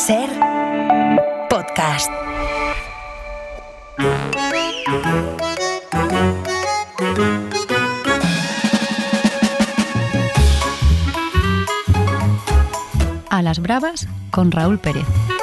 Ser podcast. A las bravas con Raúl Pérez.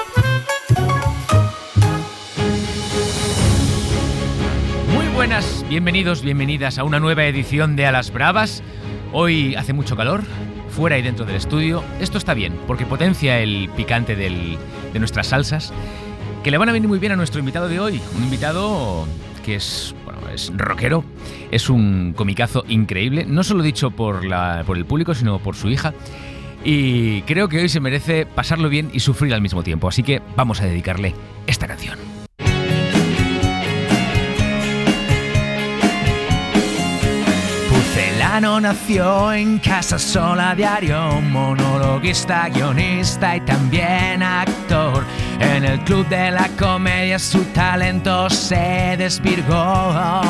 Muy buenas, bienvenidos, bienvenidas a una nueva edición de A las bravas. Hoy hace mucho calor, fuera y dentro del estudio. Esto está bien, porque potencia el picante de nuestras salsas, que le van a venir muy bien a nuestro invitado de hoy. Un invitado que es rockero, es un comicazo increíble, no solo dicho por el público, sino por su hija. Y creo que hoy se merece pasarlo bien y sufrir al mismo tiempo, así que vamos a dedicarle esta canción. Pucelano nació en casa sola diario, monologuista, guionista y también actor. En el club de la comedia su talento se desvirgó.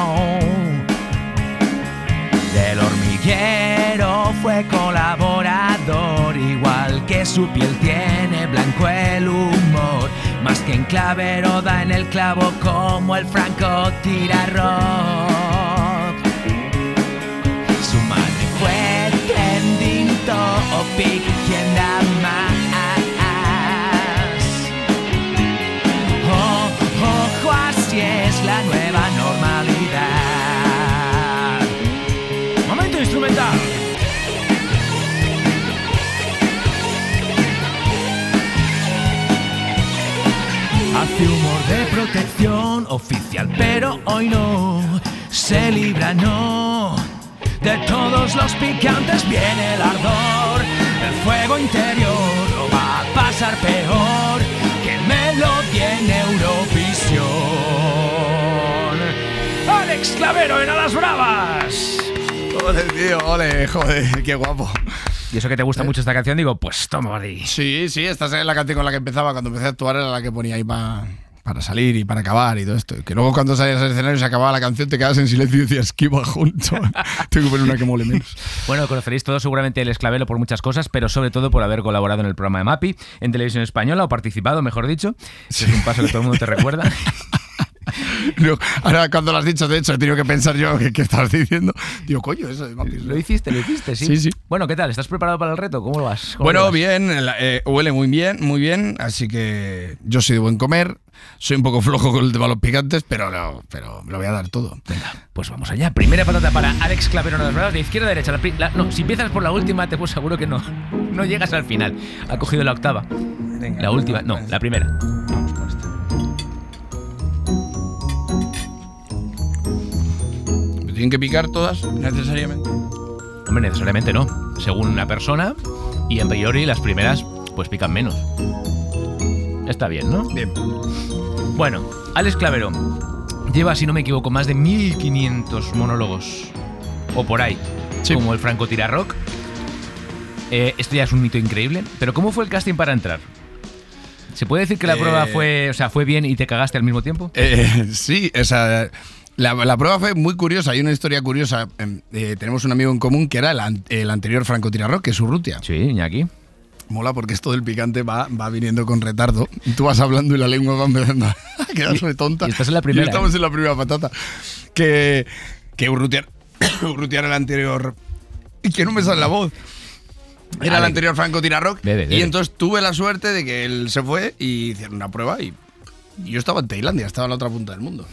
Del Hormiguero fue colaborador, igual que su piel tiene blanco el humor. Más que en clavero da en el clavo como el francotirador. Su madre fue trending topic, ¿quién da más? Ojo, así es la nueva normalidad. Momento instrumental. Hace humor de protección oficial, pero hoy no se libra, no. De todos los picantes viene el ardor, el fuego interior lo va a pasar peor que melodía en Eurovisión. Alex Clavero en A las bravas. Ole, tío, ole, joder, qué guapo. Y eso que te gusta mucho esta canción, digo, pues toma ahí. Sí, esta es la canción con la que empezaba. Cuando empecé a actuar era la que ponía ahí para salir y para acabar y todo esto. Que luego cuando salías al escenario y se acababa la canción te quedabas en silencio y decías que iba junto. Tengo que poner una que mole menos. Bueno, conoceréis todos seguramente el Esclavero por muchas cosas, pero sobre todo por haber colaborado en el programa de Mapi, en Televisión Española, o participado, mejor dicho. Sí. Es un paso que todo el mundo te recuerda. No, ahora cuando lo has dicho, de hecho, he tenido que pensar yo qué estabas diciendo. Digo, coño, eso de Mapi. Lo hiciste, sí. Sí. Bueno, ¿qué tal? ¿Estás preparado para el reto? ¿Cómo lo vas? Bueno, bien, huele muy bien, así que yo soy de buen comer. Soy un poco flojo con el tema de los picantes, pero me lo voy a dar todo. Venga, pues vamos allá. Primera patata para Alex Clavero en las bravas, de izquierda a derecha. No, si empiezas por la última, te pues seguro que no llegas al final. Ha cogido la octava. Venga, la última, no, la primera. Vamos con esta. ¿Me tienen que picar todas necesariamente? Hombre, necesariamente no. Según la persona, y en priori las primeras pues pican menos. Está bien, ¿no? Bien. Bueno, Alex Clavero lleva, si no me equivoco, más de 1500 monólogos o por ahí, sí, como el francotirador. Esto ya es un mito increíble. Pero ¿cómo fue el casting para entrar? ¿Se puede decir que la prueba fue bien y te cagaste al mismo tiempo? Sí, la prueba fue muy curiosa. Hay una historia curiosa. Tenemos un amigo en común que era el anterior francotirador, que es Urrutia. Sí, Iñaki. Mola porque esto del picante va viniendo con retardo. Y tú vas hablando y la lengua va empezando a quedarse tonta. Y estás en la primera. Y estamos en la primera patata. Que Urrutia era el anterior. Y que no me sale la voz. Era el anterior francotirador. Y entonces tuve la suerte de que él se fue y hicieron una prueba. Y yo estaba en Tailandia, estaba en la otra punta del mundo.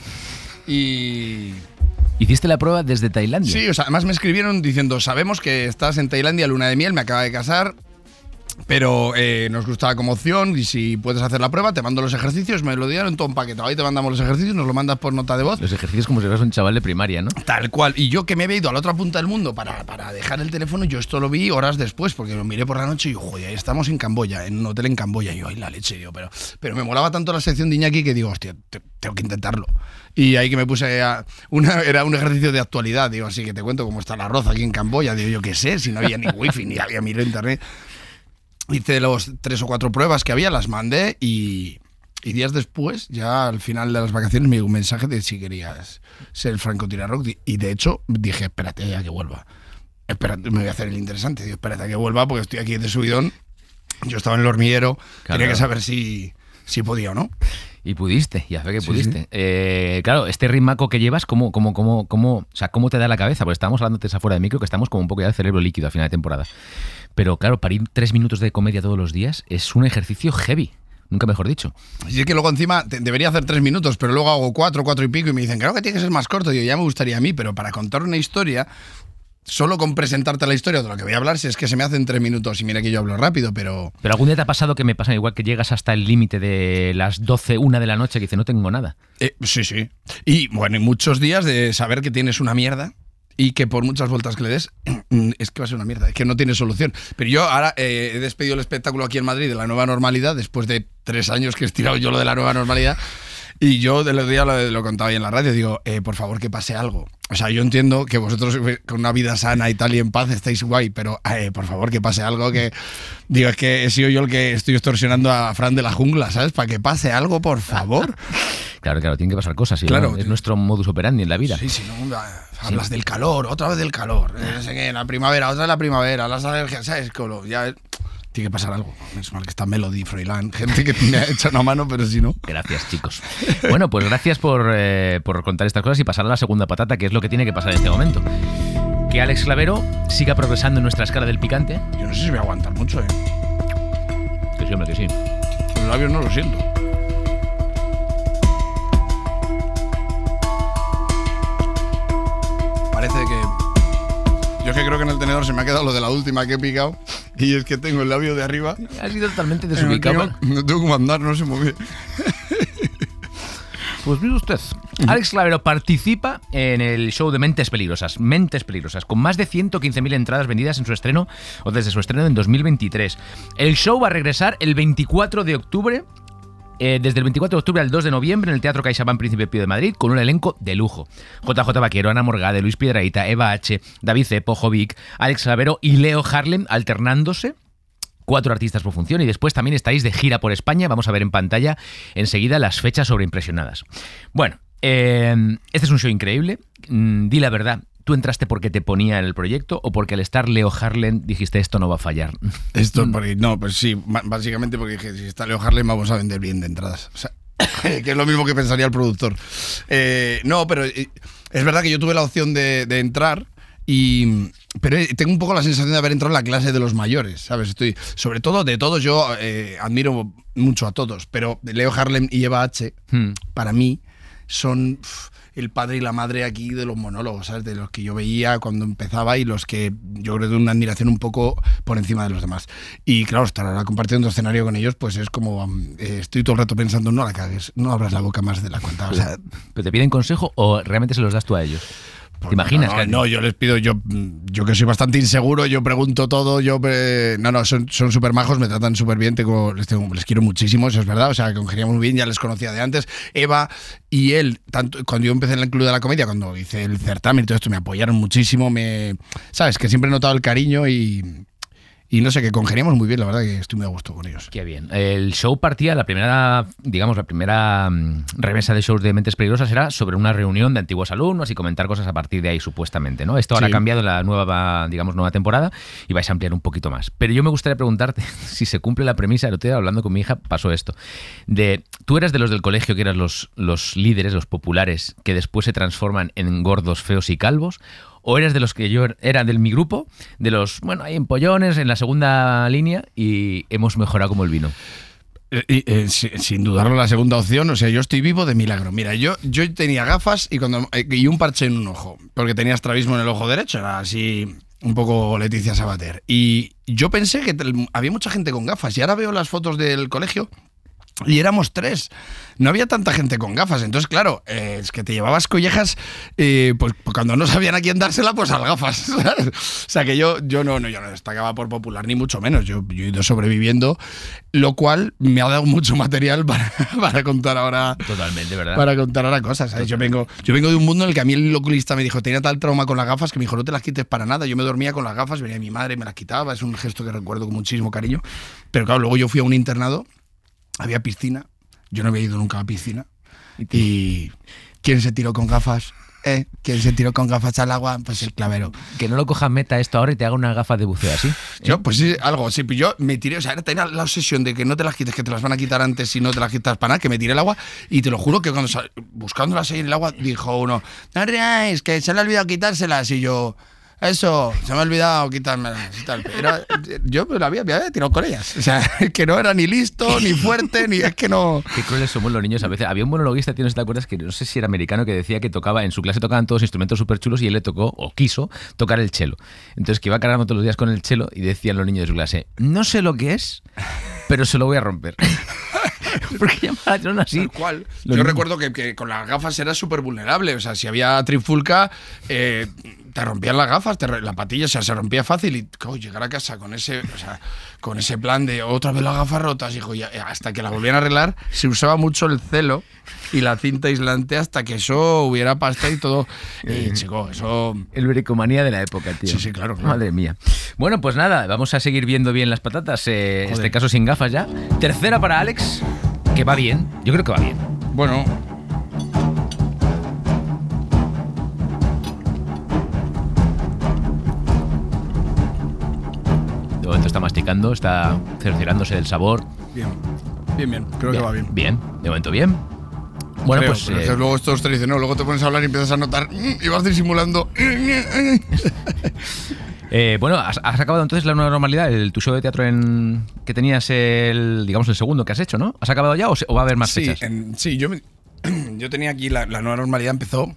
¿Hiciste la prueba desde Tailandia? Sí, o sea, además me escribieron diciendo: sabemos que estás en Tailandia, luna de miel, me acaba de casar, pero nos gustaba como opción y si puedes hacer la prueba, te mando los ejercicios, me lo dieron todo empaquetado. Ahí te mandamos los ejercicios, nos lo mandas por nota de voz. Los ejercicios como si fueras un chaval de primaria, ¿no? Tal cual. Y yo que me había ido a la otra punta del mundo para dejar el teléfono, yo esto lo vi horas después, porque lo miré por la noche y yo, joder, estamos en Camboya, en un hotel en Camboya. Y yo, ay, la leche, digo, pero me molaba tanto la sección de Iñaki que digo, hostia, tengo que intentarlo. Y ahí que me puse era un ejercicio de actualidad, digo, así que te cuento cómo está el arroz aquí en Camboya. Digo, yo qué sé, si no había ni wifi, ni había miro internet. Hice los 3 o 4 pruebas que había, las mandé y días después, ya al final de las vacaciones, me llegó un mensaje de si querías ser el francotirador. Y de hecho dije, espérate a que vuelva. Espérate, me voy a hacer el interesante. Digo, espérate a que vuelva porque estoy aquí de subidón Yo estaba en el hormiguero, Claro. tenía que saber si podía o no. Y pudiste, ya fe que Sí, pudiste. Claro, este ritmaco que llevas, ¿cómo te da la cabeza? Porque estábamos hablando de afuera de micro, que estamos como un poco ya de cerebro líquido a final de temporada. Pero claro, para ir 3 minutos de comedia todos los días es un ejercicio heavy, nunca mejor dicho. Y es que luego encima debería hacer 3 minutos, pero luego hago 4 y pico y me dicen, creo que tiene que ser más corto. Y yo, ya me gustaría a mí, pero para contar una historia, solo con presentarte la historia de lo que voy a hablar, si es que se me hacen 3 minutos y mira que yo hablo rápido, pero... Pero algún día te ha pasado que me pasa igual que llegas hasta el límite de las 12, 1 de la noche que dices, no tengo nada. Sí. Y bueno, y muchos días de saber que tienes una mierda y que por muchas vueltas que le des, es que va a ser una mierda, es que no tiene solución. Pero yo ahora he despedido el espectáculo aquí en Madrid de la nueva normalidad, después de 3 años que he estirado yo lo de la nueva normalidad. Y yo del otro día lo contaba ahí en la radio, digo, por favor que pase algo. O sea, yo entiendo que vosotros con una vida sana y tal y en paz estáis guay, pero por favor que pase algo que... Digo, es que he sido yo el que estoy extorsionando a Fran de la Jungla, ¿sabes? Para que pase algo, por favor. Claro, tienen que pasar cosas. Claro. ¿No? Es nuestro modus operandi en la vida. Sí, no, hablas del calor, otra vez del calor. No sé qué, la primavera, otra vez la primavera, las alergias, ¿sabes? Ya... Tiene que pasar algo. Es mal que está Melody, Froilán, gente que me ha hecho una mano, pero si no... Gracias, chicos. Bueno, pues gracias por contar estas cosas y pasar a la segunda patata, que es lo que tiene que pasar en este momento. Que Alex Clavero siga progresando en nuestra escala del picante. Yo no sé si voy a aguantar mucho, ¿eh? Que sí, hombre, que sí. Los labios no lo siento. Parece que... Yo es que creo que en el tenedor se me ha quedado lo de la última que he picado y es que tengo el labio de arriba. Ha sido totalmente desubicado. No tengo cómo andar, no se mueve. Pues mire usted, Alex Clavero participa en el show de Mentes Peligrosas, con más de 115.000 entradas vendidas en su estreno o desde su estreno en 2023. El show va a regresar el 24 de octubre. Desde el 24 de octubre al 2 de noviembre en el Teatro CaixaBank Príncipe Pío de Madrid con un elenco de lujo. JJ Vaquero, Ana Morgade, Luis Piedrahita, Eva H., David Cepo, Jovic, Alex Clavero y Leo Harlem alternándose. 4 artistas por función y después también estáis de gira por España. Vamos a ver en pantalla enseguida las fechas sobreimpresionadas. Bueno, este es un show increíble. Di la verdad. ¿Tú entraste porque te ponía en el proyecto o porque al estar Leo Harlem dijiste esto no va a fallar? No, pues sí, básicamente porque dije, si está Leo Harlem vamos a vender bien de entradas. O sea, que es lo mismo que pensaría el productor. No, pero es verdad que yo tuve la opción de entrar, pero tengo un poco la sensación de haber entrado en la clase de los mayores, ¿sabes? Sobre todo, de todos, yo admiro mucho a todos, pero Leo Harlem y Eva H., para mí, son... el padre y la madre aquí de los monólogos, ¿sabes? De los que yo veía cuando empezaba y los que yo creo de una admiración un poco por encima de los demás. Y claro, estar ahora compartiendo escenario con ellos, pues es como... estoy todo el rato pensando, no la cagues, no abras la boca más de la cuenta. O sea, ¿pero te piden consejo o realmente se los das tú a ellos? ¿Te imaginas? No, yo les pido, yo que soy bastante inseguro, yo pregunto todo, son súper majos, me tratan súper bien, les quiero muchísimo, eso es verdad, o sea, congeniamos muy bien, ya les conocía de antes. Eva y él, tanto cuando yo empecé en el Club de la Comedia, cuando hice el certamen y todo esto, me apoyaron muchísimo, sabes, que siempre he notado el cariño y no sé, que congeniamos muy bien, la verdad que estoy muy a gusto con ellos. Qué bien. El show partía, la primera remesa de shows de Mentes Peligrosas era sobre una reunión de antiguos alumnos y comentar cosas a partir de ahí, supuestamente, ¿no? Esto ahora ha cambiado en la nueva temporada y vais a ampliar un poquito más. Pero yo me gustaría preguntarte si se cumple la premisa, el otro día hablando con mi hija pasó esto, tú eras de los del colegio que eras los líderes, los populares, que después se transforman en gordos, feos y calvos, ¿o eras de los que yo era mi grupo, de los, hay empollones en la segunda línea y hemos mejorado como el vino? Sin dudarlo, la segunda opción, o sea, yo estoy vivo de milagro. Mira, yo tenía gafas y un parche en un ojo, porque tenía estrabismo en el ojo derecho, era así un poco Leticia Sabater. Y yo pensé que había mucha gente con gafas y ahora veo las fotos del colegio y éramos 3. No había tanta gente con gafas. Entonces, claro, es que te llevabas collejas, pues cuando no sabían a quién dársela, pues a las gafas, ¿sabes? O sea, que yo no destacaba por popular, ni mucho menos. Yo he ido sobreviviendo, lo cual me ha dado mucho material para contar ahora. Totalmente, ¿verdad? Para contar ahora cosas, ¿sabes? Yo vengo de un mundo en el que a mí el oculista me dijo, tenía tal trauma con las gafas que me dijo, no te las quites para nada. Yo me dormía con las gafas, venía mi madre, me las quitaba. Es un gesto que recuerdo con muchísimo cariño. Pero claro, luego yo fui a un internado, había piscina. Yo no había ido nunca a la piscina. ¿Y quién se tiró con gafas? quien se tiró con gafas al agua, pues el clavero. Que no lo coja meta esto ahora y te haga una gafa de buceo así. Yo, pues sí, algo, sí, pues yo me tiré, o sea, tenía la obsesión de que no te las quites, que te las van a quitar antes y no te las quitas para nada, que me tiré el agua y te lo juro que cuando buscándolas ahí en el agua dijo uno, no ríais, que se le ha olvidado quitárselas y yo... Eso, se me ha olvidado quitármelas y tal. Pero yo me había tirado con ellas. O sea, que no era ni listo, ni fuerte, ni es que no... Qué crueles somos los niños a veces. Había un monologuista, tío, ¿no te acuerdas? Que no sé si era americano, que decía que tocaba, en su clase tocaban todos instrumentos súper chulos y él le tocó, o quiso, tocar el cello. Entonces que iba cargando todos los días con el cello y decían los niños de su clase, no sé lo que es, pero se lo voy a romper. Porque llamaron así. Tal cual. Yo recuerdo que con las gafas era súper vulnerable. O sea, si había trifulca, te rompían las gafas, la patilla, o sea, se rompía fácil. Y llegar a casa con ese plan de otra vez las gafas rotas, hijo, y hasta que la volvían a arreglar, se usaba mucho el celo y la cinta aislante hasta que eso hubiera pasta y todo. Chico, eso... El bricomanía de la época, tío. Sí, claro. Madre mía. Bueno, pues nada, vamos a seguir viendo bien las patatas. Este caso sin gafas ya. Tercera para Alex, que va bien. Yo creo que va bien. Bueno... De momento está masticando, está cerciorándose del sabor. Bien. Creo que va bien. Bien, de momento bien. Bueno, creo, pues... pero luego esto te dice, no, luego te pones a hablar y empiezas a notar y vas disimulando. Bueno, ¿has acabado entonces la nueva normalidad? Tu show de teatro que tenías el segundo que has hecho, ¿no? ¿Has acabado ya o va a haber más fechas? Sí, yo tenía aquí la nueva normalidad empezó...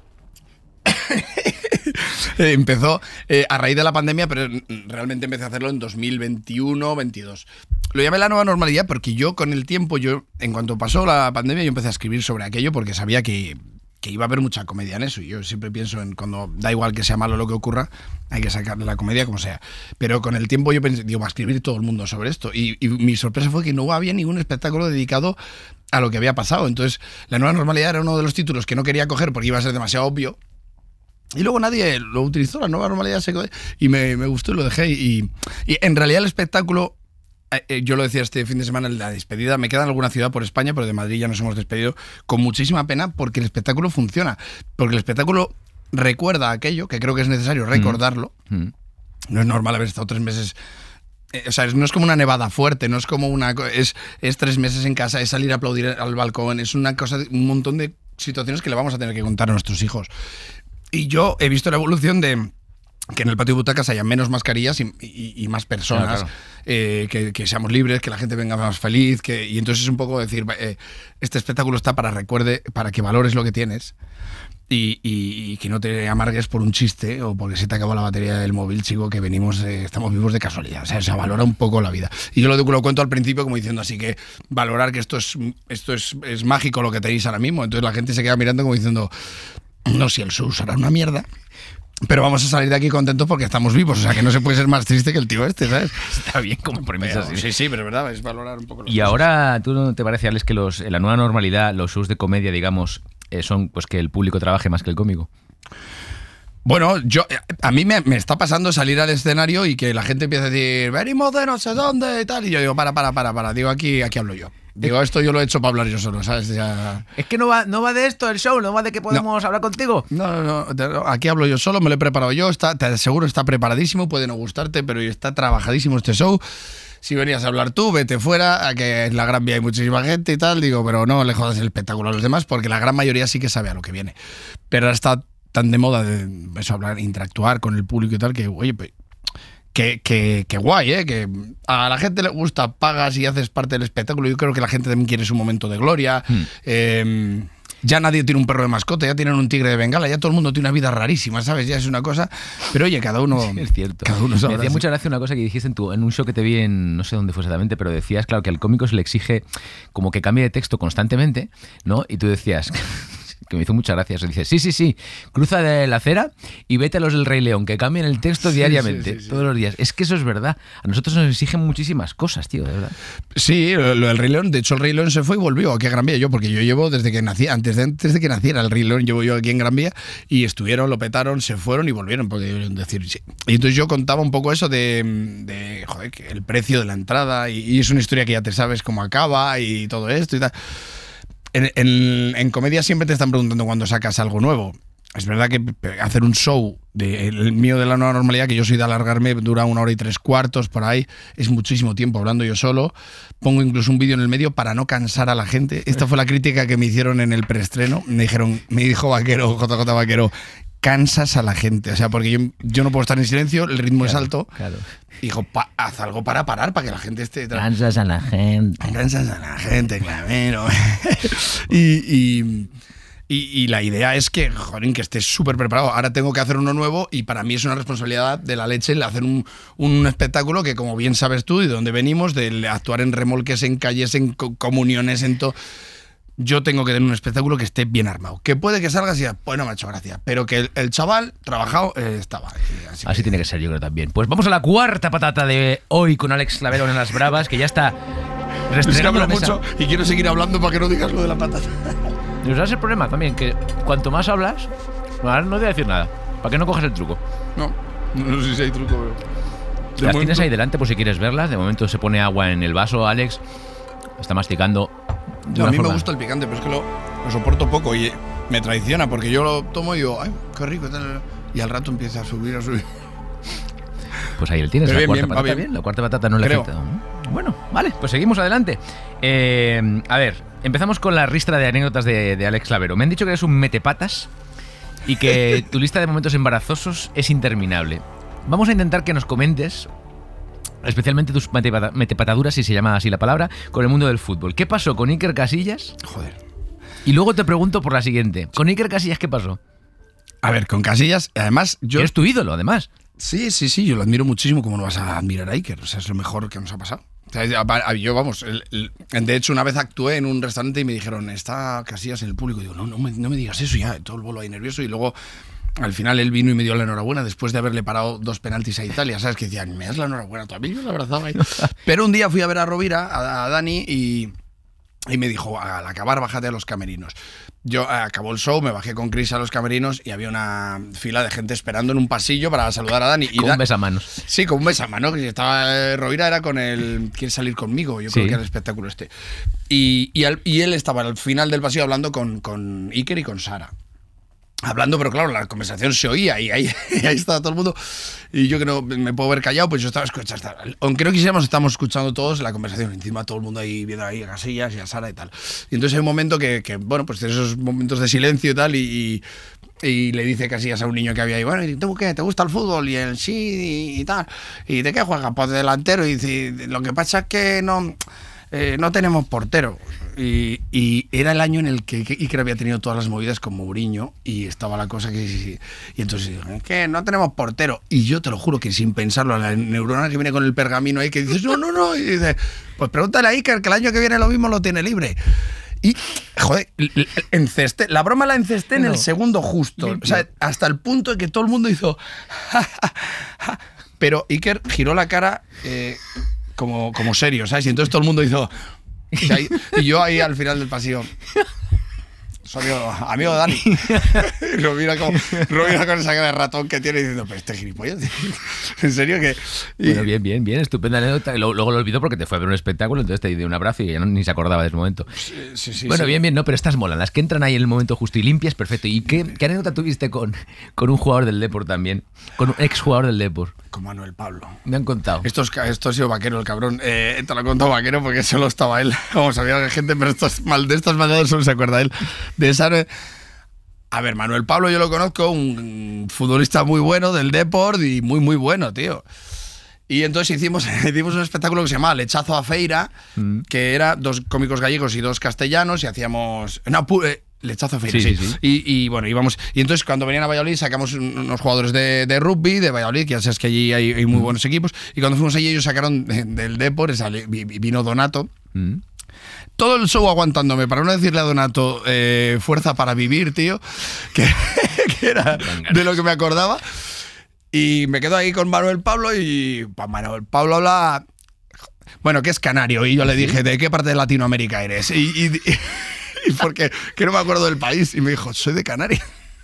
empezó a raíz de la pandemia, pero realmente empecé a hacerlo en 2021-22. Lo llamé la nueva normalidad porque yo con el tiempo, en cuanto pasó la pandemia, yo empecé a escribir sobre aquello porque sabía que iba a haber mucha comedia en eso. Y yo siempre pienso en cuando da igual que sea malo lo que ocurra, hay que sacar la comedia como sea. Pero con el tiempo yo pensé, va a escribir todo el mundo sobre esto. Y mi sorpresa fue que no había ningún espectáculo dedicado a lo que había pasado. Entonces, la nueva normalidad era uno de los títulos que no quería coger porque iba a ser demasiado obvio. Y luego nadie lo utilizó, la nueva normalidad y me gustó y lo dejé. Y en realidad el espectáculo, yo lo decía este fin de semana en la despedida, me queda en alguna ciudad por España, pero de Madrid ya nos hemos despedido con muchísima pena porque el espectáculo funciona. Porque el espectáculo recuerda aquello, que creo que es necesario recordarlo. No es normal haber estado 3 meses... O sea, no es como una nevada fuerte, no es como es 3 meses en casa, es salir a aplaudir al balcón, es una cosa, un montón de situaciones que le vamos a tener que contar a nuestros hijos. Y yo he visto la evolución de que en el patio de butacas haya menos mascarillas y más personas, claro. Que seamos libres, que la gente venga más feliz, y entonces es un poco decir, este espectáculo está para que valores lo que tienes y que no te amargues por un chiste o porque se te acabó la batería del móvil, chico, que estamos vivos de casualidad. O sea, valora un poco la vida. Y yo lo cuento al principio como diciendo así que valorar que esto es mágico lo que tenéis ahora mismo. Entonces la gente se queda mirando como diciendo... No, si el show será una mierda, pero vamos a salir de aquí contentos porque estamos vivos. O sea, que no se puede ser más triste que el tío este, ¿sabes? Está bien como premisa. Sí, pero es verdad, es valorar un poco. Y ahora, ¿tú no te parece, Alex, que en la nueva normalidad los shows de comedia, digamos, son pues que el público trabaje más que el cómico? Bueno, a mí me está pasando salir al escenario y que la gente empieza a decir, venimos de no sé dónde y tal. Y yo digo, para. Digo, aquí hablo yo. Digo, esto yo lo he hecho para hablar yo solo, ¿sabes? Ya... Es que no va de esto el show, no va de que podemos hablar contigo. No, aquí hablo yo solo, me lo he preparado yo, te aseguro, está preparadísimo, puede no gustarte, pero está trabajadísimo este show. Si venías a hablar tú, vete fuera, a que en la Gran Vía hay muchísima gente y tal, digo, pero no le jodas el espectáculo a los demás, porque la gran mayoría sí que sabe a lo que viene. Pero ahora está tan de moda de eso, hablar, interactuar con el público y tal, que, oye, pues... Que guay, que a la gente le gusta, pagas y haces parte del espectáculo. Yo creo que la gente también quiere su momento de gloria. Ya nadie tiene un perro de mascota, ya tienen un tigre de Bengala, ya todo el mundo tiene una vida rarísima, ¿sabes? Ya es una cosa. Pero oye, cada uno. Sí, es cierto. Cada uno sabe. Me hacía mucha gracia una cosa que dijiste en un show que te vi en, no sé dónde fue exactamente, pero decías, claro, que al cómico se le exige como que cambie de texto constantemente, ¿no? Y tú decías. Que me hizo mucha gracia. Dice, sí, cruza de la acera y vete a los del Rey León, que cambien el texto diariamente, todos los días. Es que eso es verdad. A nosotros nos exigen muchísimas cosas, tío, de verdad. Sí, lo del Rey León. De hecho, el Rey León se fue y volvió aquí a Gran Vía. Porque yo llevo desde que nací, antes de que naciera el Rey León, llevo yo aquí en Gran Vía y estuvieron, lo petaron, se fueron y volvieron, podrían decir. Sí. Y entonces yo contaba un poco eso de joder, que el precio de la entrada y es una historia que ya te sabes cómo acaba y todo esto y tal. En comedia siempre te están preguntando cuándo sacas algo nuevo. es verdad que hacer un show el mío de la nueva normalidad, que yo soy de alargarme, dura 1 hora y 3/4 por ahí, es muchísimo tiempo hablando yo solo. Pongo incluso un vídeo en el medio para no cansar a la gente. Esta fue la crítica que me hicieron en el preestreno. Me dijo Vaquero, JJ Vaquero, cansas a la gente. O sea, porque yo no puedo estar en silencio, el ritmo es alto. Claro. Dijo, haz algo para parar, para que la gente esté... Cansas a la gente. Cansas a la gente, claro. Y la idea es que, joder, que estés súper preparado. Ahora tengo que hacer uno nuevo y para mí es una responsabilidad de la leche el hacer un espectáculo que, como bien sabes tú, y de donde venimos, de actuar en remolques, en calles, en comuniones, en todo... Yo tengo que tener un espectáculo que esté bien armado. Que puede que salgas y digas, pues no me ha hecho gracia. Pero que el chaval trabajado estaba. Así tiene que ser, yo creo también. Pues vamos a la cuarta patata de hoy con Alex Clavero en Las Bravas, que ya está restregando la mesa. Mucho y quiero seguir hablando para que no digas lo de la patata. Y ese es el problema también, que cuanto más hablas, no te voy a decir nada. ¿Para qué no coges el truco? No sé si hay truco, pero... Las tienes ahí delante por si quieres verlas. De momento se pone agua en el vaso, Alex. Está masticando. A mí me gusta el picante, pero es que lo soporto poco y me traiciona porque yo lo tomo y digo, ay, qué rico. Y al rato empieza a subir. Pues ahí el tienes, pero la cuarta patata. Bien. La cuarta patata no le afecta. Bueno, vale, pues seguimos adelante. A ver, empezamos con la ristra de anécdotas de Alex Clavero. Me han dicho que eres un metepatas y que tu lista de momentos embarazosos es interminable. Vamos a intentar que nos comentes... especialmente tus metepataduras, si se llama así la palabra, con el mundo del fútbol. ¿Qué pasó con Iker Casillas? Joder. Y luego te pregunto por la siguiente. ¿Con Iker Casillas qué pasó? A ver, con Casillas, además... Eres tu ídolo, además. Sí, yo lo admiro muchísimo. ¿Cómo no vas a admirar a Iker? O sea, es lo mejor que nos ha pasado. O sea, yo, vamos, de hecho, una vez actué en un restaurante y me dijeron, está Casillas en el público. Y digo, no me digas eso ya, todo el bolo ahí nervioso. Y luego... Al final él vino y me dio la enhorabuena después de haberle parado 2 penaltis a Italia, ¿sabes? Que decían, me das la enhorabuena todavía, yo la abrazaba ahí. Pero un día fui a ver a Rovira, a Dani, y me dijo, al acabar, bájate a los camerinos. Yo acabó el show, me bajé con Chris a los camerinos y había una fila de gente esperando en un pasillo para saludar a Dani. Con un besamanos. Sí, con un besamanos. Que estaba Rovira era con el ¿Quieres salir conmigo? Yo creo que era el espectáculo este. Y él estaba al final del pasillo hablando con Iker y con Sara. Hablando, pero claro, la conversación se oía y ahí estaba todo el mundo. Y yo que no me puedo ver callado, pues yo estaba escuchando. Aunque no quisiéramos, estamos escuchando todos la conversación. Encima todo el mundo ahí viendo ahí a Casillas y a Sara y tal. Y entonces hay un momento que bueno, pues esos momentos de silencio y tal. Y le dice Casillas a un niño que había ahí, bueno, ¿y tú qué? ¿Te gusta el fútbol? Y él, sí, y tal. ¿Y de qué juega? Pues de delantero. Y dice, lo que pasa es que no tenemos portero. Y era el año en el que Iker había tenido todas las movidas con Mourinho y estaba la cosa que... Y entonces dije, ¿qué? No tenemos portero. Y yo te lo juro que sin pensarlo, la neurona que viene con el pergamino ahí, que dices, no. Y dice, pues pregúntale a Iker que el año que viene lo mismo lo tiene libre. Y, joder, la broma la encesté en el segundo justo. Limpio. O sea, hasta el punto de que todo el mundo hizo... Pero Iker giró la cara como serio, ¿sabes? Y entonces todo el mundo hizo... Y yo ahí al final del pasillo, soy amigo de Dani. Y lo mira con esa cara de ratón que tiene diciendo, pero este gilipollas, en serio que... Bueno, bien, estupenda anécdota. Luego lo olvidó porque te fue a ver un espectáculo, entonces te dio un abrazo y ya ni se acordaba de ese momento. Sí, bueno, bien, no, pero estas molan. Las que entran ahí en el momento justo y limpias, perfecto. ¿Y qué anécdota tuviste con un jugador del Depor también? Con un exjugador del Depor. Con Manuel Pablo. Me han contado. Esto ha sido Vaquero, el cabrón. Te lo ha contado Vaquero porque solo estaba él. Vamos, había gente, pero de estos maldados solo se acuerda él. De esa... A ver, Manuel Pablo yo lo conozco, un futbolista muy bueno del Depor y muy bueno, tío. Y entonces hicimos un espectáculo que se llamaba Lechazo a Feira, que era 2 cómicos gallegos y 2 castellanos y hacíamos... Lechazo a Feira, sí. Y bueno, íbamos... Y entonces cuando venían a Valladolid sacamos unos jugadores de rugby de Valladolid, que ya sabes que allí hay muy buenos equipos, y cuando fuimos allí ellos sacaron del Depor, vino Donato. Todo el show aguantándome, para no decirle a Donato fuerza para vivir, tío, que era de lo que me acordaba. Y me quedo ahí con Manuel Pablo y Manuel Pablo habla... Bueno, que es canario. Y yo le dije, ¿de qué parte de Latinoamérica eres? Y porque que no me acuerdo del país. Y me dijo, soy de Canarias.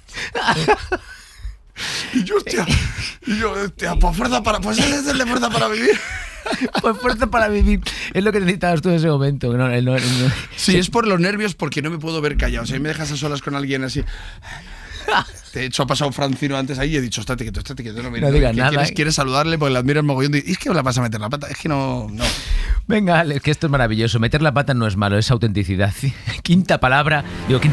Y yo, hostia, pues fuerza para... Pues es el de fuerza para vivir. Pues fuerza para vivir. Es lo que necesitabas tú en ese momento. No. Sí, es por los nervios porque no me puedo ver callado. O sea, me dejas a solas con alguien así... De hecho, ha pasado Francino antes ahí y he dicho, estate quieto, no, mira, No digas nada. Quieres saludarle porque le admiras mogollón. Y es que la vas a meter la pata. Es que no. Venga, Alex, que esto es maravilloso. Meter la pata no es malo, es autenticidad. Quinta patata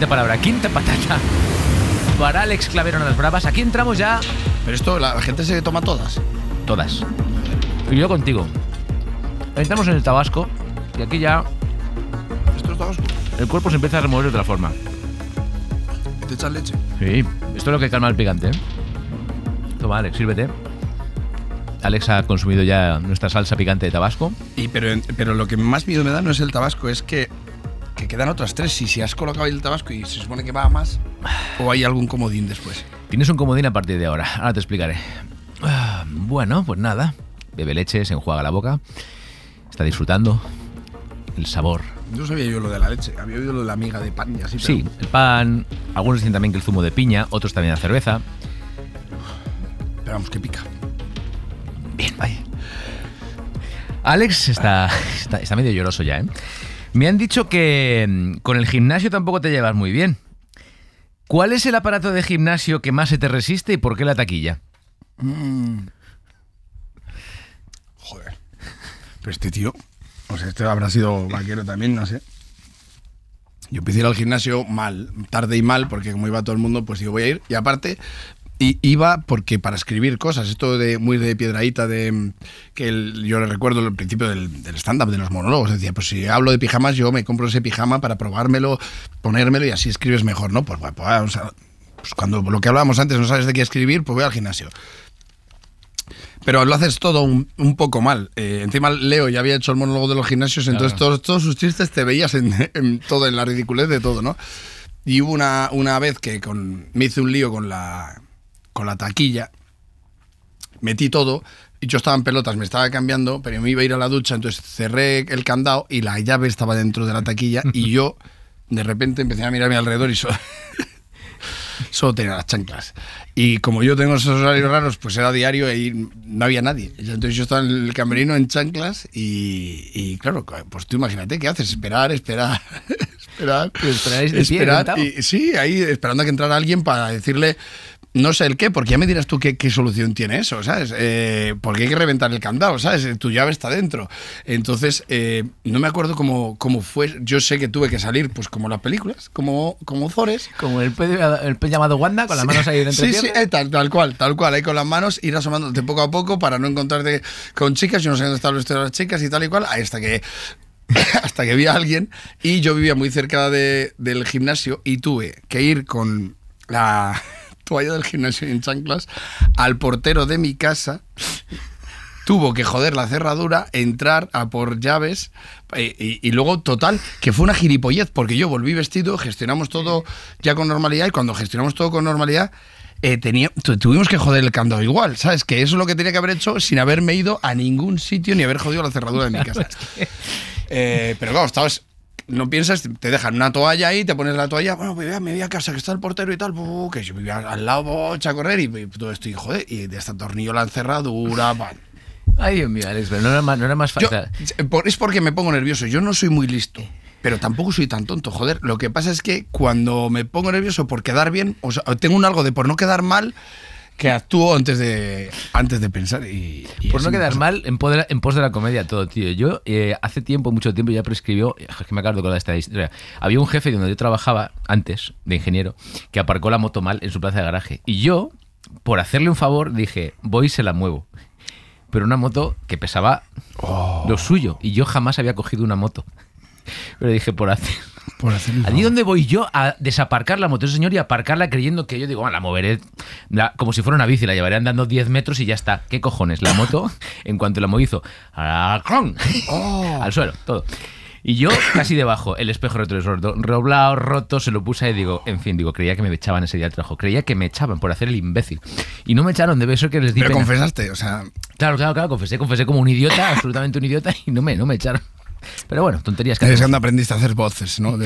para Alex Clavero en las bravas. Aquí entramos ya. Pero esto, la gente se toma todas. Todas. Y yo contigo. Entramos en el Tabasco y aquí ya ¿Esto es Tabasco? el cuerpo se empieza a remover de otra forma. ¿Te echas leche? Sí, esto es lo que calma el picante, ¿eh? Toma, Alex, sírvete. Alex ha consumido ya nuestra salsa picante de Tabasco. Pero lo que más miedo me da no es el Tabasco, es que quedan otras 3. Si has colocado ahí el Tabasco y se supone que va a más, o hay algún comodín después. Tienes un comodín a partir de ahora. Ahora te explicaré. Bueno, pues nada. Bebe leche, se enjuaga la boca. Está disfrutando el sabor. No sabía yo lo de la leche. Había oído lo de la miga de pan y así. Sí, el pan. Algunos dicen también que el zumo de piña, otros también la cerveza. Pero vamos, que pica. Bien, vaya. Alex está medio lloroso ya, ¿eh? Me han dicho que con el gimnasio tampoco te llevas muy bien. ¿Cuál es el aparato de gimnasio que más se te resiste y por qué la taquilla? Joder. Pero este tío, o sea, este habrá sido vaquero también, no sé. Yo empecé a ir al gimnasio mal, tarde y mal, porque como iba todo el mundo, pues digo, voy a ir. Y aparte, iba porque para escribir cosas, esto de muy de piedradita, yo recuerdo el principio del stand-up, de los monólogos, decía, pues si hablo de pijamas, yo me compro ese pijama para probármelo, ponérmelo y así escribes mejor, ¿no? Pues cuando lo que hablábamos antes no sabes de qué escribir, pues voy al gimnasio. Pero lo haces todo un poco mal. Encima Leo ya había hecho el monólogo de los gimnasios, entonces todos sus chistes te veías en todo, en la ridiculez de todo, ¿no? Y hubo una vez que me hice un lío con la taquilla, metí todo y yo estaba en pelotas, me estaba cambiando, pero me iba a ir a la ducha, entonces cerré el candado y la llave estaba dentro de la taquilla y yo de repente empecé a mirar a mi alrededor y solo tenía las chanclas. Y como yo tengo esos horarios raros, pues era diario y no había nadie. Entonces yo estaba en el camerino en chanclas y claro, pues tú imagínate, ¿qué haces? Esperar. Esperáis de pie, y sí, ahí esperando a que entrara alguien para decirle no sé el qué, porque ya me dirás tú qué solución tiene eso, ¿sabes? Porque hay que reventar el candado, ¿sabes? Tu llave está dentro. Entonces, no me acuerdo cómo fue. Yo sé que tuve que salir, pues como las películas, como Zores. Como el pez llamado Wanda, con las manos ahí dentro. Sí, tal cual, ahí con las manos, ir asomándote poco a poco para no encontrarte con chicas. Yo no sé dónde estaban las chicas y tal y cual, hasta que vi a alguien. Y yo vivía muy cerca del gimnasio y tuve que ir con la toalla del gimnasio en chanclas al portero de mi casa. Tuvo que joder la cerradura, entrar a por llaves y luego, total, que fue una gilipollez porque yo volví vestido, gestionamos todo ya con normalidad y cuando gestionamos todo con normalidad tuvimos que joder el candado igual, ¿sabes? Que eso es lo que tenía que haber hecho sin haberme ido a ningún sitio ni haber jodido la cerradura de mi casa. Pero claro, no piensas, te dejan una toalla ahí, te pones la toalla, bueno, pues me voy a casa, que está el portero y tal, que yo vivía al lado, echa a correr y todo esto, y joder, y desatornillo la cerradura, Ay, Dios mío, Alex, pero no era más fácil. Es porque me pongo nervioso, yo no soy muy listo, pero tampoco soy tan tonto, joder. Lo que pasa es que cuando me pongo nervioso por quedar bien, o sea, tengo un algo de por no quedar mal, que actúo antes de pensar y por no quedar mal en pos de la comedia todo, tío. Yo hace mucho tiempo ya prescribió, es que me acuerdo con esta historia. Había un jefe donde yo trabajaba antes de ingeniero que aparcó la moto mal en su plaza de garaje y yo, por hacerle un favor, dije, voy y se la muevo. Pero una moto que pesaba lo suyo y yo jamás había cogido una moto. Pero dije, por hacer allí donde voy yo a desaparcar la moto ese señor y aparcarla creyendo que yo digo, la moveré como si fuera una bici, la llevaré andando 10 metros y ya está. ¿Qué cojones? La moto, en cuanto la movizo, al suelo, todo. Y yo casi debajo, el espejo retrovisor roto, se lo puse ahí y digo, creía que me echaban ese día al trabajo. Creía que me echaban por hacer el imbécil. Y no me echaron, debe ser que les di Pero pena. Confesaste, o sea... Claro, confesé como un idiota, absolutamente un idiota, y no me echaron. Pero bueno, tonterías que... Es cuando aprendiste a hacer voces, ¿no?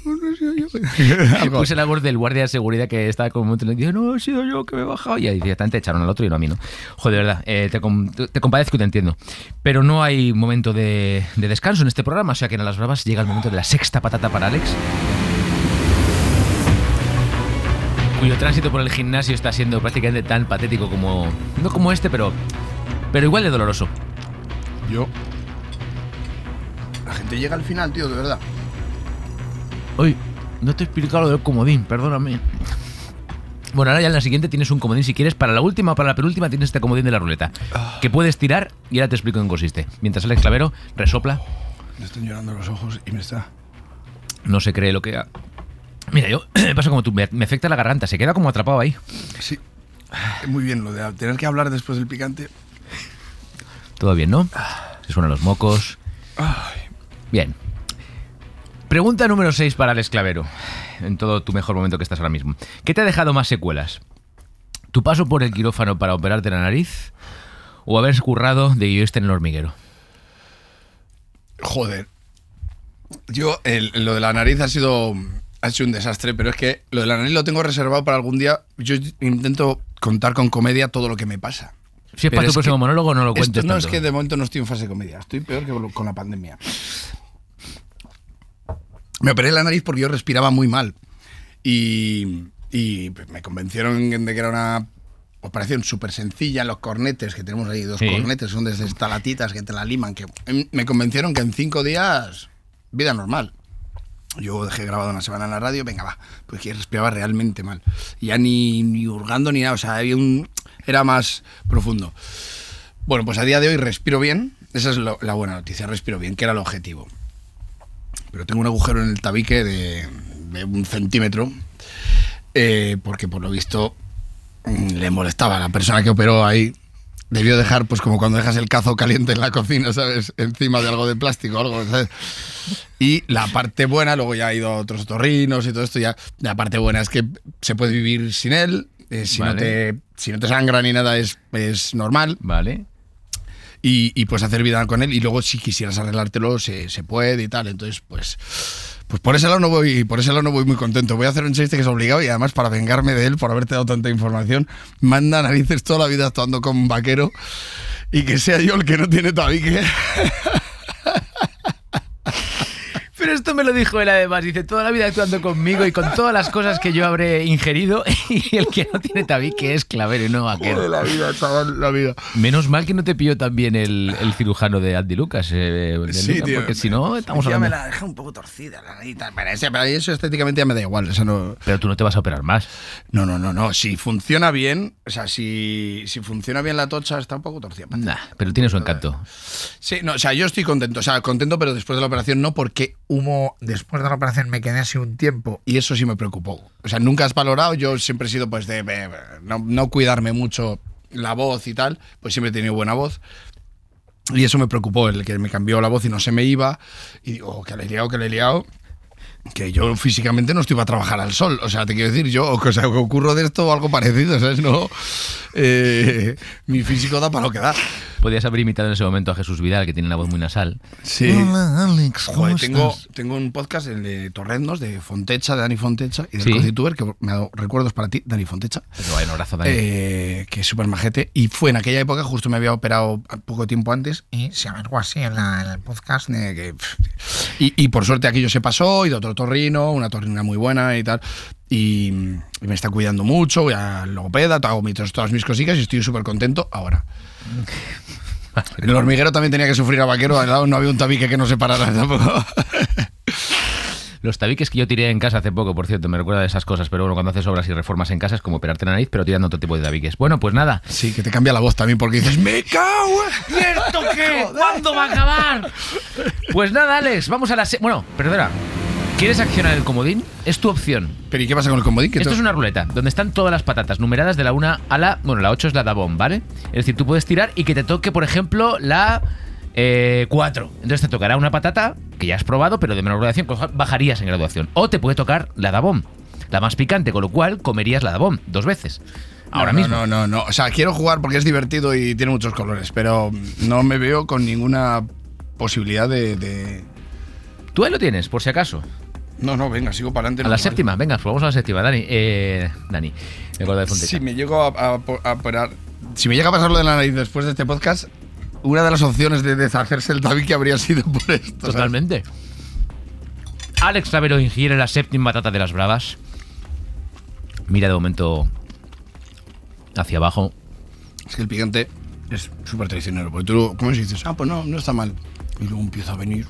Puse la voz del guardia de seguridad que estaba como... Y dije, no, he sido yo que me he bajado. Y directamente echaron al otro y no a mí, ¿no? Joder, de verdad, te compadezco y te entiendo. Pero no hay momento de descanso en este programa, o sea que en las bravas llega el momento de la sexta patata para Alex. cuyo tránsito por el gimnasio está siendo prácticamente tan patético como... No como este, pero igual de doloroso. La gente llega al final, tío, de verdad. Uy, no te he explicado lo del comodín, perdóname. Bueno, ahora ya en la siguiente tienes un comodín. Si quieres, para la última o para la penúltima tienes este comodín de la ruleta, que puedes tirar y ahora te explico en qué consiste. Mientras Alex Clavero resopla. Me están llorando los ojos y me está... No se cree lo que... Mira, yo me pasa como tú, me afecta la garganta, se queda como atrapado ahí. Sí, muy bien, lo de tener que hablar después del picante. Todo bien, ¿no? Se suenan los mocos. Bien. Pregunta número 6 para Alex Clavero, en todo tu mejor momento que estás ahora mismo. ¿Qué te ha dejado más secuelas? ¿Tu paso por el quirófano para operarte la nariz o haber currado de guionista en el hormiguero? Joder. Yo, lo de la nariz ha sido un desastre, pero es que lo de la nariz lo tengo reservado para algún día. Yo intento contar con comedia todo lo que me pasa. Si es para tu próximo monólogo, no lo cuentes No, tanto. es que de momento no estoy en fase de comedia. Estoy peor que con la pandemia. Me operé la nariz porque yo respiraba muy mal. Y me convencieron de que era una operación súper sencilla. Los cornetes, que tenemos ahí 2 cornetes, son desde estalatitas que te la liman. Que me convencieron que en 5 días, vida normal. Yo dejé grabado una semana en la radio, venga, va, pues que respiraba realmente mal. Y ya ni hurgando ni nada, o sea, era más profundo. Bueno, pues a día de hoy respiro bien, esa es la buena noticia, respiro bien, que era el objetivo. Pero tengo un agujero en el tabique de 1 centímetro, porque por lo visto le molestaba a la persona que operó ahí. Debió dejar, pues como cuando dejas el cazo caliente en la cocina, ¿sabes? Encima de algo de plástico o algo, ¿sabes? Y la parte buena, luego ya ha ido a otros otorrinos y todo esto, ya la parte buena es que se puede vivir sin él, si no te sangra ni nada es normal. Vale. Y pues hacer vida con él, y luego si quisieras arreglártelo se puede y tal, entonces pues por ese lado no voy muy contento. Voy a hacer un chiste que es obligado, y además para vengarme de él por haberte dado tanta información, manda narices toda la vida actuando como un vaquero y que sea yo el que no tiene tabique. Pero esto me lo dijo él además, dice, toda la vida actuando conmigo y con todas las cosas que yo habré ingerido, y el que no tiene tabique es Clavero y no vaquero. Joder, la vida, chaval, la vida. Menos mal que no te pilló también el cirujano de Andy Lucas. Sí, Lucas, tío. porque si no, estamos hablando... me la dejé un poco torcida, la nariz, pero eso estéticamente ya me da igual. Eso no... Pero tú no te vas a operar más. No. Si funciona bien, o sea, si funciona bien la tocha, está un poco torcida. Nah, pero tiene su encanto. Sí, no, o sea, yo estoy contento. O sea, contento, pero después de la operación no, porque después de la operación me quedé así un tiempo y eso sí me preocupó. O sea, nunca has valorado, yo siempre he sido pues de no cuidarme mucho la voz y tal, pues siempre he tenido buena voz. Y eso me preocupó, el que me cambió la voz y no se me iba. Y digo, que le he liado. Que yo físicamente no estoy para trabajar al sol. O sea, te quiero decir, yo, o sea, que ocurro de esto o algo parecido, ¿sabes? No, mi físico da para lo que da. Podías haber imitado en ese momento a Jesús Vidal, que tiene la voz muy nasal. Sí. Hola, Alex, ¿cómo estás? Tengo un podcast, el de Torrendos, de Fontecha, de Dani Fontecha, y del Cocituber, que me ha dado recuerdos para ti, Dani Fontecha. Pero vaya, un abrazo, Dani. Que es súper majete. Y fue en aquella época, justo me había operado poco tiempo antes, y se avergó así en el podcast. Y por suerte aquello se pasó, y de otro torrino, una torrina muy buena y tal. Y me está cuidando mucho, voy a logopeda, hago todas mis cositas y estoy súper contento ahora. En el hormiguero también tenía que sufrir a vaquero, al lado no había un tabique que no separara tampoco. Los tabiques que yo tiré en casa hace poco, por cierto, me recuerda de esas cosas, pero bueno, cuando haces obras y reformas en casa es como operarte la nariz, pero tirando otro tipo de tabiques. Bueno, pues nada. Sí, que te cambia la voz también porque dices, ¡me cago! ¿Y esto qué? ¿Cuándo va a acabar? Pues nada, Alex, vamos a la... Bueno, perdona. ¿Quieres accionar el comodín? Es tu opción. ¿Pero y qué pasa con el comodín? Esto es una ruleta, donde están todas las patatas numeradas de la 1 a la... Bueno, la 8 es la Dabón, ¿vale? Es decir, tú puedes tirar y que te toque, por ejemplo, la 4. Entonces te tocará una patata que ya has probado, pero de menor graduación, bajarías en graduación. O te puede tocar la Dabón, la más picante, con lo cual comerías la Dabón 2 veces. Ahora mismo. No. O sea, quiero jugar porque es divertido y tiene muchos colores, pero no me veo con ninguna posibilidad de... Tú ahí lo tienes, por si acaso. No, venga, sigo para adelante. A la séptima, venga, pues vamos a la séptima, Dani. Dani, me acuerdo de Fontecha. Si me llego a operar, si me llega a pasar lo de la nariz después de este podcast, una de las opciones de deshacerse el tabique habría sido por esto. Totalmente. ¿Sabes? Alex Clavero ingiere la séptima patata de las bravas. Mira de momento hacia abajo. Es que el picante es súper traicionero, porque tú, ¿cómo se dices? Pues no está mal. Y luego empieza a venir.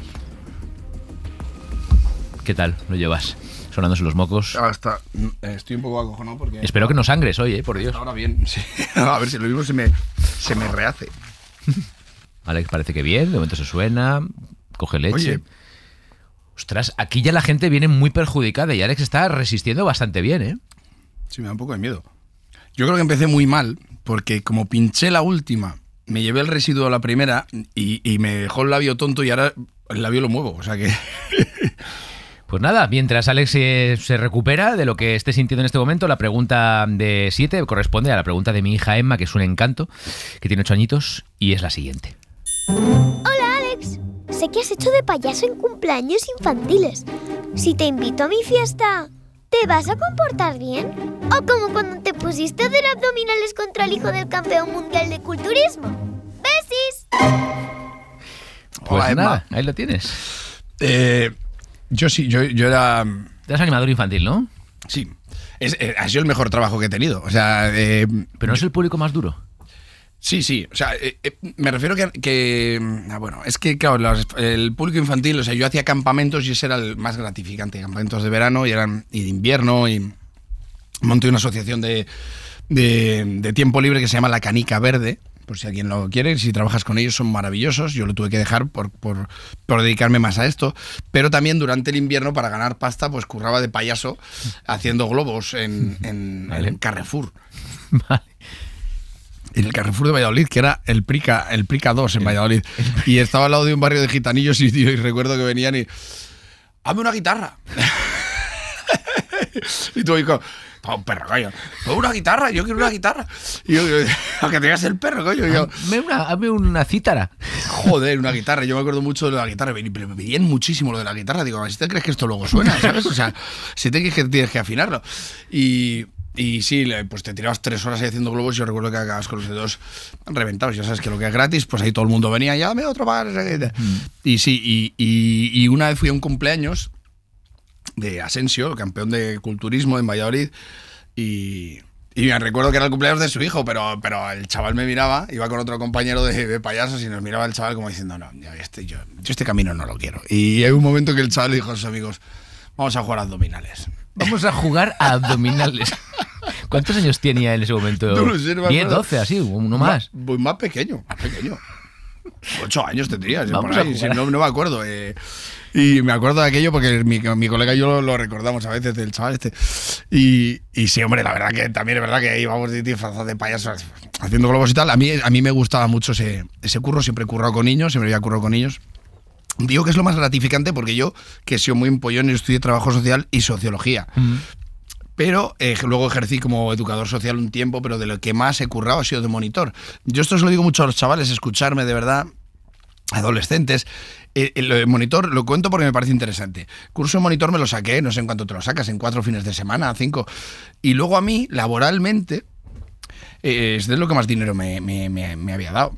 ¿Qué tal lo llevas? Sonándose los mocos. Estoy un poco acojonado porque... Espero que no sangres hoy, por Dios. Ahora bien, sí. A ver si lo mismo se me rehace. Alex parece que bien, de momento se suena, coge leche. Oye. Ostras, aquí ya la gente viene muy perjudicada y Alex está resistiendo bastante bien, ¿eh? Sí, me da un poco de miedo. Yo creo que empecé muy mal, porque como pinché la última, me llevé el residuo a la primera y me dejó el labio tonto y ahora el labio lo muevo, o sea que... Pues nada, mientras Alex se recupera de lo que esté sintiendo en este momento, la pregunta de 7 corresponde a la pregunta de mi hija Emma, que es un encanto, que tiene 8 añitos, y es la siguiente. Hola, Alex. Sé que has hecho de payaso en cumpleaños infantiles. Si te invito a mi fiesta, ¿te vas a comportar bien? ¿O como cuando te pusiste a hacer abdominales contra el hijo del campeón mundial de culturismo? ¡Besis! Pues Hola, Emma. nada, ahí lo tienes. Yo sí, yo era... Eres animador infantil, ¿no? Sí, ha sido el mejor trabajo que he tenido. O sea, Pero no es el público más duro. Sí. O sea, me refiero bueno, es que, claro, el público infantil, o sea, yo hacía campamentos y ese era el más gratificante. Campamentos de verano y de invierno y monté una asociación de tiempo libre que se llama La Canica Verde. Por si alguien lo quiere, si trabajas con ellos son maravillosos. Yo lo tuve que dejar por dedicarme más a esto. Pero también durante el invierno, para ganar pasta, pues curraba de payaso haciendo globos en Carrefour. Vale. En el Carrefour de Valladolid, que era el Prica 2 en Valladolid. Y estaba al lado de un barrio de gitanillos y recuerdo que venían y... ¡Hazme una guitarra! Y tú dices... un perro, coño. Una guitarra, yo quiero una guitarra. Y yo, aunque tengas el perro, coño. Hazme una cítara. Joder, una guitarra. Yo me acuerdo mucho de la guitarra. Pero me pedían muchísimo lo de la guitarra. Digo, si te crees que esto luego suena, ¿sabes? O sea, si te crees que tienes que afinarlo. Y sí, pues te tirabas 3 horas ahí haciendo globos. Yo recuerdo que acabas con los dedos reventados. Ya sabes que lo que es gratis, pues ahí todo el mundo venía. Ya, dame otro más. Y sí, y una vez fui a un cumpleaños de Asensio, campeón de culturismo en Valladolid, y me recuerdo que era el cumpleaños de su hijo, pero el chaval me miraba, iba con otro compañero de payasos y nos miraba el chaval como diciendo, no, yo este camino no lo quiero. Y hay un momento que el chaval dijo a sus amigos, vamos a jugar a abdominales. Vamos a jugar a abdominales. ¿Cuántos años tenía en ese momento? No lo sé, no me 10, acuerdo. 12, así, uno más. Pues más pequeño. 8 años tendría, Vamos por ahí, a jugar. no me acuerdo. Y me acuerdo de aquello porque mi colega y yo lo recordamos a veces del chaval este. Y sí, hombre, la verdad que también es verdad que íbamos disfrazados de payasos haciendo globos y tal. A mí me gustaba mucho ese curro, siempre he currado con niños, siempre había currado con niños. Digo que es lo más gratificante porque yo, que he sido muy empollón, estudié trabajo social y sociología. Pero luego ejercí como educador social un tiempo, pero de lo que más he currado ha sido de monitor. Yo esto se lo digo mucho a los chavales, escucharme de verdad, adolescentes. El monitor lo cuento porque me parece interesante. Curso de monitor me lo saqué, no sé en cuánto te lo sacas, en 4 fines de semana, 5. Y luego a mí, laboralmente, es de lo que más dinero me había dado.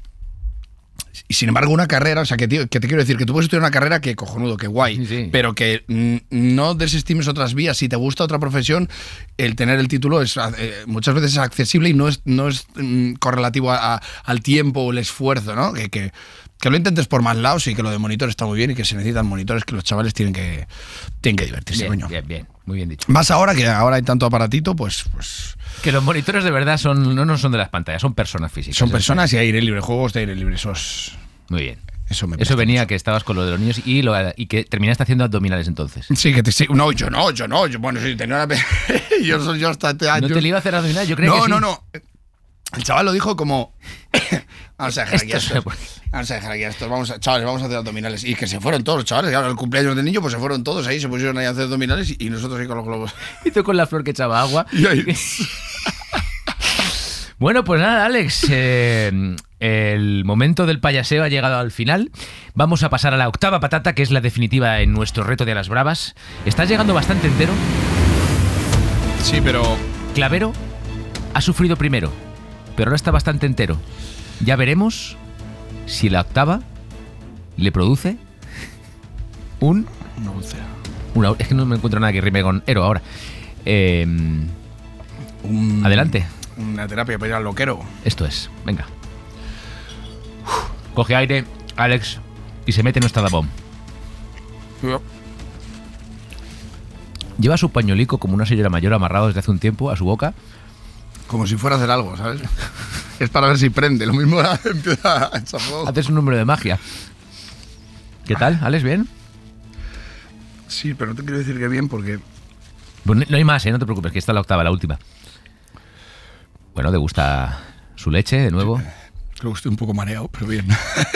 Y sin embargo, una carrera, o sea, que te quiero decir, que tú puedes estudiar una carrera que cojonudo, que guay, Sí. pero que no desestimes otras vías. Si te gusta otra profesión, el tener el título es muchas veces es accesible y no es correlativo al tiempo o el esfuerzo, ¿no? Que lo intentes por más lados y que lo de monitor está muy bien y que se necesitan monitores, que los chavales tienen que divertirse, coño. Bien, muy bien dicho. Más ahora, que ahora hay tanto aparatito, pues Que los monitores de verdad no son de las pantallas, son personas físicas. son personas y aire libre, juegos de aire libre, esos... Muy bien. Eso me Eso presta venía mucho. que estabas con lo de los niños y que terminaste haciendo abdominales entonces. Sí, no, yo no. Bueno, sí, tenía una... yo hasta... ¿No te le iba a hacer abdominales? Yo creo que sí. No. El chaval lo dijo como... Vamos a dejar aquí Esto esto. Vamos a dejar aquí esto. Chavales, vamos a hacer abdominales. Y que se fueron todos los chavales. Claro, el cumpleaños del niño, pues se fueron todos ahí, se pusieron ahí a hacer abdominales y nosotros ahí con los globos. Y tú con la flor que echaba agua. Y ahí... Bueno, pues nada, Alex, el momento del payaseo ha llegado al final. Vamos a pasar a la octava patata, que es la definitiva en nuestro reto de las bravas. Estás llegando bastante entero. Sí, pero... Clavero ha sufrido primero, pero ahora está bastante entero. Ya veremos si la octava le produce un... Una úlcera. Es que no me encuentro nada que rime con ero ahora. Adelante. Una terapia para ir al loquero. Esto es, venga. Coge aire, Alex, y se mete en nuestra dabón. Lleva su pañuelico como una señora mayor amarrado desde hace un tiempo a su boca. Como si fuera a hacer algo, ¿sabes? Es para ver si prende. Lo mismo empieza a echar fuego. Haces un número de magia. ¿Qué tal, Alex? ¿Bien? Sí, pero no te quiero decir que bien porque... Pues no hay más, no te preocupes, que esta es la octava, la última. Bueno, ¿te gusta su leche de nuevo? Sí, creo que estoy un poco mareado, pero bien.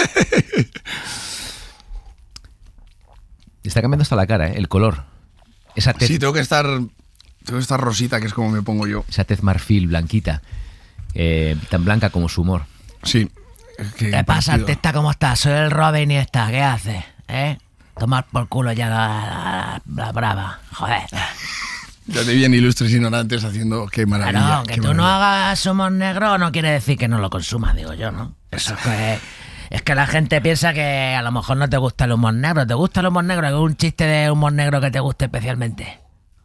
Está cambiando hasta la cara, el color. Esa tez, Sí, tengo que estar rosita, que es como me pongo yo. esa tez marfil, blanquita. Tan blanca como su humor. Sí. ¿Qué pasa, artista? ¿Cómo estás? Soy el Robin y esta. ¿Qué haces? Tomar por culo ya la brava. Joder. Ya te bien ilustres ignorantes haciendo... Qué maravilla. Claro, que qué tú no maravilla. hagas humor negro no quiere decir que no lo consumas, digo yo, ¿no? Eso es que la gente piensa que a lo mejor no te gusta el humor negro. ¿Te gusta el humor negro? ¿Hay un chiste de humor negro que te guste especialmente?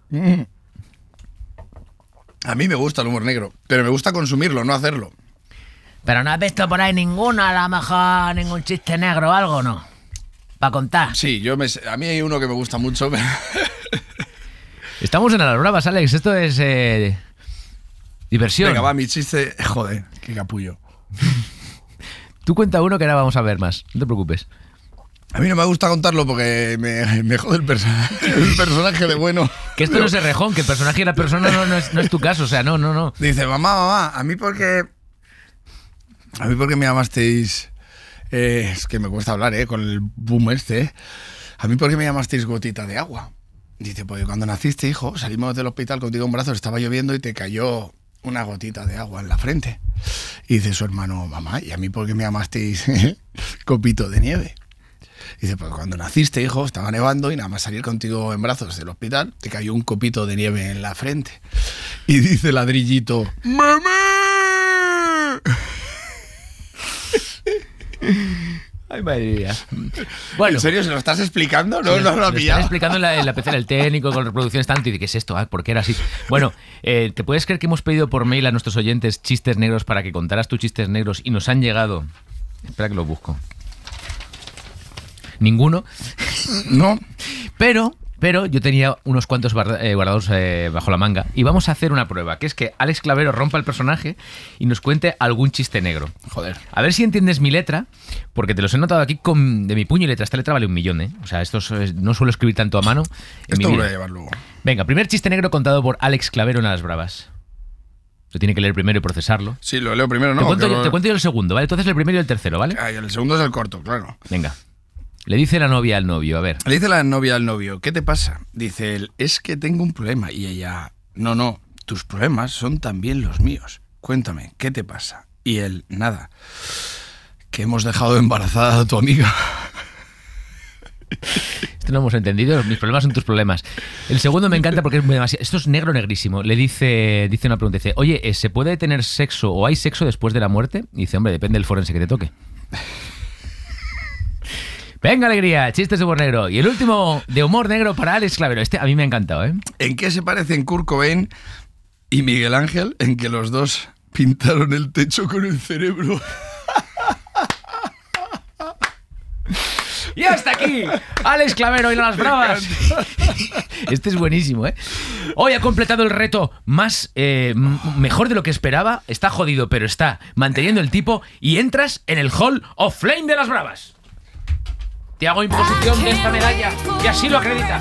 A mí me gusta el humor negro, pero me gusta consumirlo, no hacerlo. Pero no has visto por ahí ninguno, a lo mejor ningún chiste negro o algo, ¿no? Para contar. Sí, a mí hay uno que me gusta mucho. Pero... Estamos en A las Bravas, Alex. Esto es diversión. Venga, va, mi chiste... Joder, qué capullo. Tú cuenta uno que ahora vamos a ver más. No te preocupes. A mí no me gusta contarlo porque me jode el personaje de bueno. Que esto no es el rejón, que el personaje y la persona no es tu caso. O sea, no. Dice, mamá, a mí porque me llamasteis... es que me cuesta hablar, con el boom este. A mí porque me llamasteis gotita de agua. Dice, pues cuando naciste, hijo, salimos del hospital contigo en brazos, estaba lloviendo y te cayó una gotita de agua en la frente. Y dice su hermano, mamá, ¿y a mí por qué me llamasteis copito de nieve? Dice, pues cuando naciste, hijo, estaba nevando y nada más salir contigo en brazos del hospital, te cayó un copito de nieve en la frente. Y dice Ladrillito, ¡mamá! Ay, madre mía. Bueno, ¿en serio? ¿Se lo estás explicando? No, se no lo ha están pillado. explicando en la pecera el técnico con reproducciones tanto y de qué es esto, ¿por qué era así? Bueno, ¿te puedes creer que hemos pedido por mail a nuestros oyentes chistes negros para que contaras tus chistes negros y nos han llegado? Espera que lo busco. Ninguno. No. Pero yo tenía unos cuantos guardados bajo la manga. Y vamos a hacer una prueba, que es que Alex Clavero rompa el personaje y nos cuente algún chiste negro. Joder. A ver si entiendes mi letra, porque te los he notado aquí de mi puño y letra. Esta letra vale 1.000.000, ¿eh? O sea, no suelo escribir tanto a mano en mi Esto lo voy vida. a llevar luego. Venga, primer chiste negro contado por Alex Clavero en A las Bravas. Lo tiene que leer primero y procesarlo. Sí, lo leo primero, ¿no? Te cuento yo el segundo, ¿vale? Entonces el primero y el tercero, ¿vale? Ay, el segundo es el corto, claro. Venga. Le dice la novia al novio, a ver. Le dice la novia al novio, ¿qué te pasa? Dice él, es que tengo un problema. Y ella, no, tus problemas son también los míos. Cuéntame, ¿qué te pasa? Y él, nada, que hemos dejado embarazada a tu amiga. Esto no hemos entendido, mis problemas son tus problemas. El segundo me encanta porque es muy demasiado. Esto es negro negrísimo. Le dice una pregunta, dice, oye, ¿se puede tener sexo o hay sexo después de la muerte? Y dice, hombre, depende del forense que te toque. Venga, alegría, chistes de humor negro. Y el último de humor negro para Alex Clavero. Este a mí me ha encantado, ¿eh? ¿En qué se parecen Kurt Cobain y Miguel Ángel? En que los dos pintaron el techo con el cerebro. Y hasta aquí, Alex Clavero y las Bravas. Este es buenísimo, ¿eh? Hoy ha completado el reto mejor de lo que esperaba. Está jodido, pero está manteniendo el tipo. Y entras en el Hall of Fame de las Bravas. Te hago imposición de esta medalla, que así lo acredita.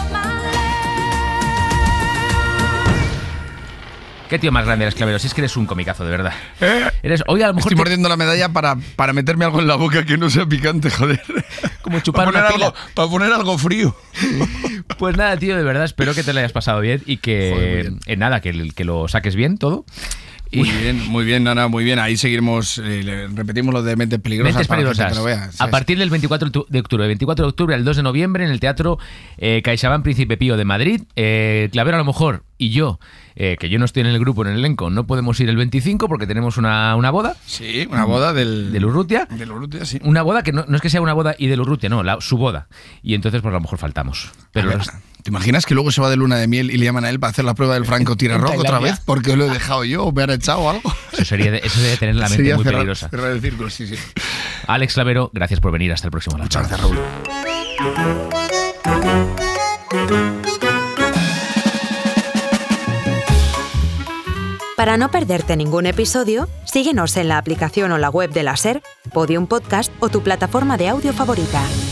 ¿Qué tío más grande eres, Clavero? Si es que eres un comicazo, de verdad. Hoy a lo mejor Estoy mordiendo la medalla para meterme algo en la boca que no sea picante, joder. como chupar una pila. Para poner algo frío. Pues nada, tío, de verdad, espero que te lo hayas pasado bien y que, Joder, nada, que lo saques bien todo. Y Muy bien, Nana, muy bien. Ahí seguimos, repetimos lo de Mentes Peligrosas. Mentes para Peligrosas. que lo vea, A partir del 24 de octubre. 24 de octubre al 2 de noviembre en el Teatro CaixaBank Príncipe Pío de Madrid. Clavero, a lo mejor y yo, que yo no estoy en el grupo, en el elenco, no podemos ir el 25 porque tenemos una boda. Sí, una boda del Urrutia. Del Urrutia, sí. Una boda que no es que sea una boda y del Urrutia, no, su boda. Y entonces pues a lo mejor faltamos. Pero ¿te imaginas que luego se va de luna de miel y le llaman a él para hacer la prueba del francotirador otra vez? Porque lo he dejado yo o me han echado o algo. Eso debe tener la mente muy peligrosa. Cerrar el círculo, sí. Alex Clavero, gracias por venir. Hasta el próximo. Muchas gracias, Raúl. Para no perderte ningún episodio, síguenos en la aplicación o la web de la SER, Podium Podcast o tu plataforma de audio favorita.